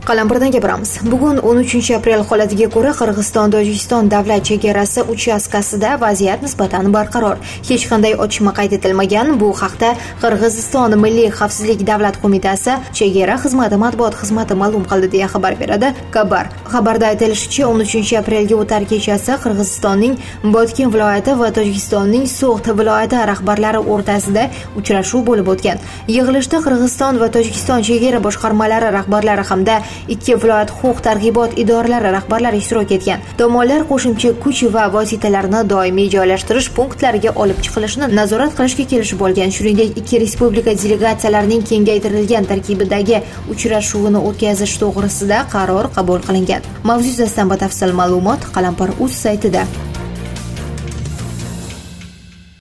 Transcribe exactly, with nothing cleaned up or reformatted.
Qalampirdan gapiramiz. Bugun o'n uchinchi aprel holatiga ko'ra Qirg'iziston-Tojikiston davlat chegarasi uchastkasida vaziyat nisbatan barqaror. Hech qanday otishma qayd etilmagan. Bu haqda Qirg'iziston Milliy xavfsizlik davlat qo'mitasi chegara xizmati matbuot xizmati ma'lum qildi deya xabar beradi Kabar. Xabarda aytilishicha, o'n uchinchi aprelga o'tar kechasi Qirg'izistonning Botken viloyati va Tojikistonning So'g'd viloyati rahbarlari o'rtasida uchrashuv bo'lib o'tgan. Yig'ilishda Qirg'iziston va Tojikiston chegara boshqarmalari rahbarlari hamda ikki viloyat huquq-tartibot idoralari rahbarlari ishtirok etgan. Tomonlar qo'shimcha kuch va vositalarni doimiy joylashtirish punktlariga olib chiqilishini nazorat qilishga kelishib olgan. Shuningdek, ikki respublika delegatsiyalarining kengaytirilgan tarkibidagi uchrashuvini o'tkazish to'g'risida qaror qabul qilingan. Mavzu yuzasidan batafsil ma'lumot Qalampir.uz saytida.